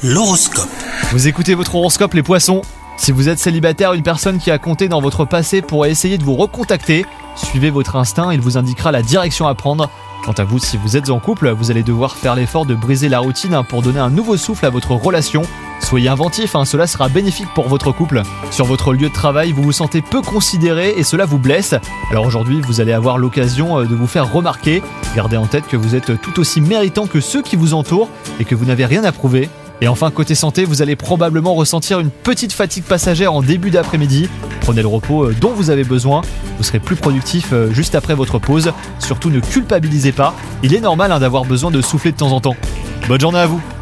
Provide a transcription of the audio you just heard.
L'horoscope. Vous écoutez votre horoscope les poissons. Si vous êtes célibataire, une personne qui a compté dans votre passé pourrait essayer de vous recontacter. Suivez votre instinct, il vous indiquera la direction à prendre. Quant à vous, si vous êtes en couple, vous allez devoir faire l'effort de briser la routine pour donner un nouveau souffle à votre relation. Soyez inventif, cela sera bénéfique pour votre couple. Sur votre lieu de travail, vous vous sentez peu considéré et cela vous blesse. Alors aujourd'hui, vous allez avoir l'occasion de vous faire remarquer. Gardez en tête que vous êtes tout aussi méritant que ceux qui vous entourent et que vous n'avez rien à prouver. Et enfin, côté santé, vous allez probablement ressentir une petite fatigue passagère en début d'après-midi. Prenez le repos dont vous avez besoin. Vous serez plus productif juste après votre pause. Surtout ne culpabilisez pas. Il est normal d'avoir besoin de souffler de temps en temps. Bonne journée à vous.